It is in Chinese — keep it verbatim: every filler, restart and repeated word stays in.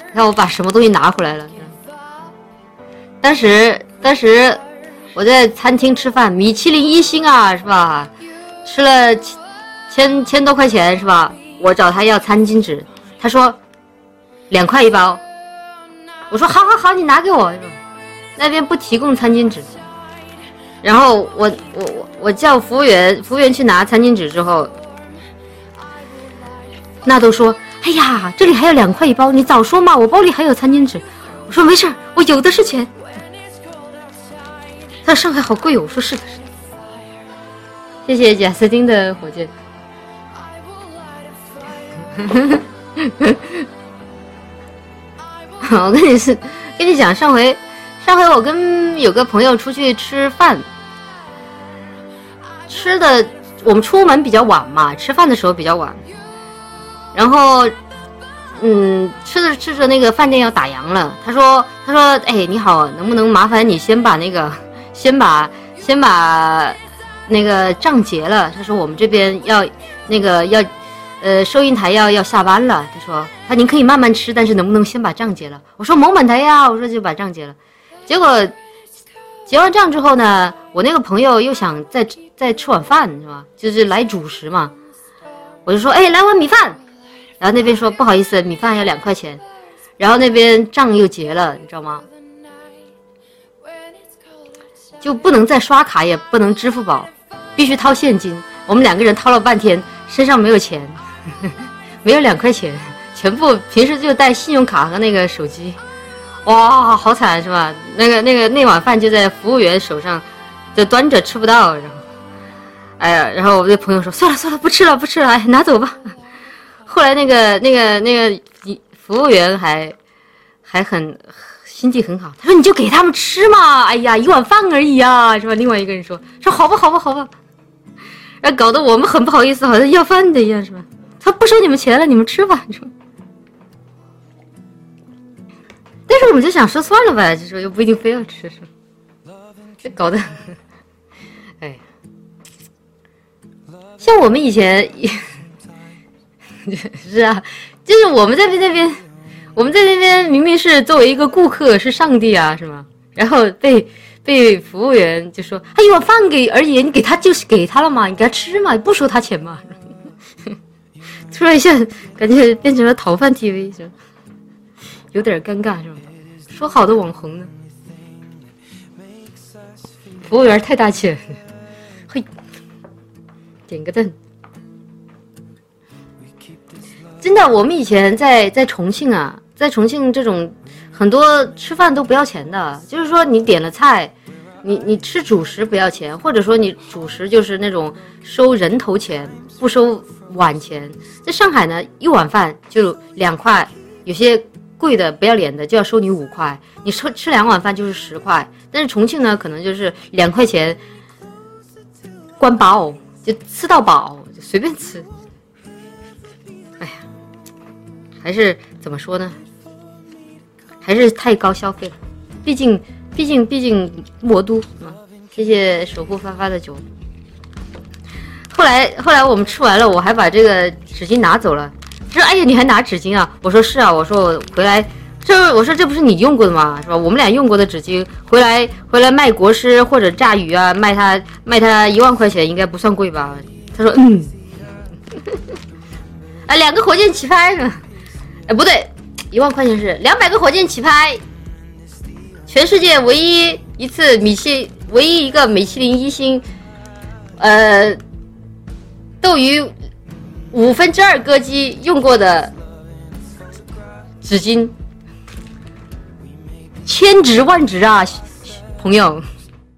你看我把什么东西拿回来了。当时当时我在餐厅吃饭，米其林一星啊，是吧？吃了千千多块钱是吧？我找他要餐巾纸，他说两块一包。我说好好好，你拿给我。那边不提供餐巾纸，然后我我我我叫服务员，服务员去拿餐巾纸之后，那都说，哎呀，这里还有两块一包，你早说嘛，我包里还有餐巾纸。我说没事，我有的是钱。他说上海好贵哦，我说是的，是的。谢谢贾斯汀的火箭。我跟你是跟你讲，上回上回我跟有个朋友出去吃饭，吃的我们出门比较晚嘛，吃饭的时候比较晚，然后嗯吃着吃着那个饭店要打烊了，他说他说哎你好，能不能麻烦你先把那个先把先把那个账结了，他说我们这边要那个要呃收银台要要下班了，他说他您可以慢慢吃，但是能不能先把账结了？我说某满台呀，我说就把账结了。结果结完账之后呢，我那个朋友又想再再吃碗饭是吧？就是来主食嘛，我就说哎来碗米饭，然后那边说不好意思，米饭要两块钱，然后那边账又结了，你知道吗？就不能再刷卡，也不能支付宝，必须掏现金。我们两个人掏了半天，身上没有钱，没有两块钱，全部平时就带信用卡和那个手机。哇，好惨是吧？那个那个那碗饭就在服务员手上，就端着吃不到。然后，哎呀，然后我的朋友说算了算了，不吃了不吃了，哎，拿走吧。后来那个那个那个服务员还还很心地很好，他说你就给他们吃嘛，哎呀，一碗饭而已啊，是吧？另外一个人说说好吧好吧好吧，然后搞得我们很不好意思，好像要饭的一样，是吧？他不收你们钱了，你们吃吧，是吧？但是我们就想说算了吧，就说又不一定非要吃，是吧？这搞得，哎，像我们以前，是啊，就是我们在那边，我们在那边明明是作为一个顾客，是上帝啊，是吗？然后被被服务员就说：“哎，一碗饭给而已，你给他就是给他了嘛，你给他吃嘛，不收他钱嘛。”突然一下感觉变成了逃犯 T V， 是吧？有点尴尬是吧？说好的网红呢？服务员太大气了，嘿，点个赞。真的，我们以前在在重庆啊，在重庆这种很多吃饭都不要钱的，就是说你点了菜，你你吃主食不要钱，或者说你主食就是那种收人头钱，不收碗钱。在上海呢，一碗饭就两块，有些贵的不要脸的就要收你五块，你吃吃两碗饭就是十块，但是重庆呢可能就是两块钱关饱，就吃到饱，就随便吃。哎呀，还是怎么说呢？还是太高消费了，毕竟毕竟毕竟魔都啊！谢谢守护发发的酒。后来后来我们吃完了，我还把这个纸巾拿走了。他说：“哎呀，你还拿纸巾啊？”我说：“是啊。”我说：“我回来，这我说这不是你用过的吗？是吧？我们俩用过的纸巾，回来回来卖国师或者炸鱼啊，卖他卖他一万块钱，应该不算贵吧？”他说：“嗯。”啊，两个火箭起拍是吧？哎，不对，一万块钱是两百个火箭起拍，全世界唯一一次米其唯一一个米其林一星，呃，斗鱼五分之二歌姬用过的纸巾，千值万值啊，朋友。